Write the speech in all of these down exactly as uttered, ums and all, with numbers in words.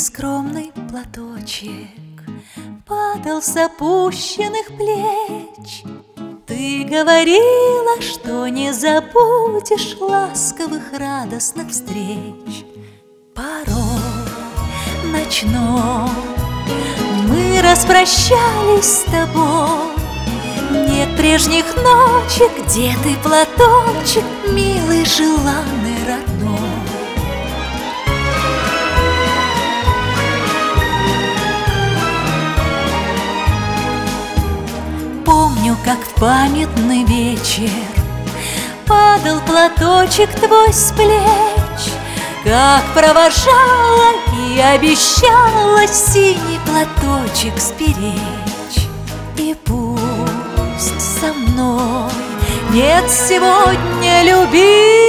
скромный платочек падал с опущенных плеч. Ты говорила, что не забудешь ласковых, радостных встреч. Порой ночной мы распрощались с тобой. Нет прежних ночек, где ты, платочек, милый, желанный, родной. Помню, как в памятный вечер падал платочек твой с плеч, как провожала и обещала синий платочек сберечь. И пусть со мной нет сегодня любимой,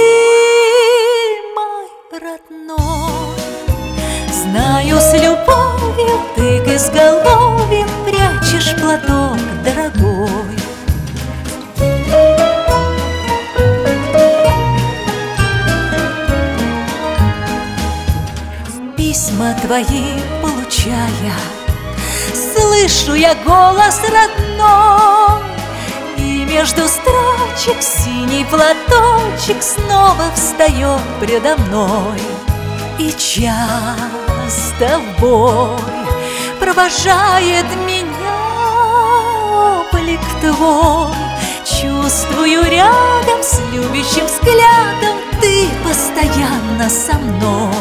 родной, знаю, с любовью ты к изголовью прячешь платок, дорогой. Письма твои получая, слышу я голос родной, и между строчек синий платочек снова встает предо мной. И часто в бой провожает меня облик твой. Чувствую рядом с любящим взглядом ты постоянно со мной.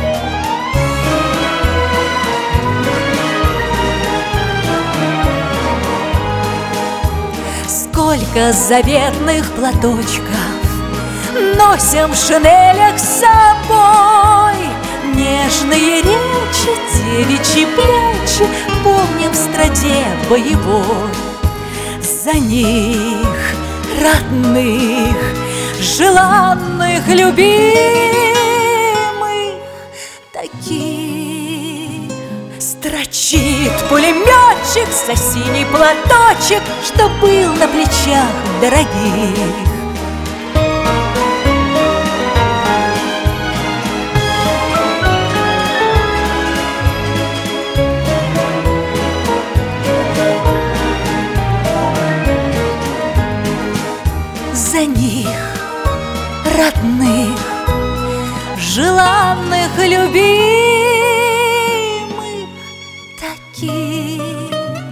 Сколько заветных платочков носим в шинелях с собой. Нежные речи, девичьи плечи помним в страде боевой. За них, родных, желанных, любимых, таких строчит пулеметчик за синий платочек, что был на плечах дорогих. За них, родных, желанных, любимых, таких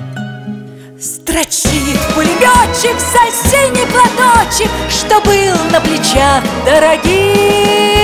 строчит пулеметчик за синий платочек, что был на плечах дорогих.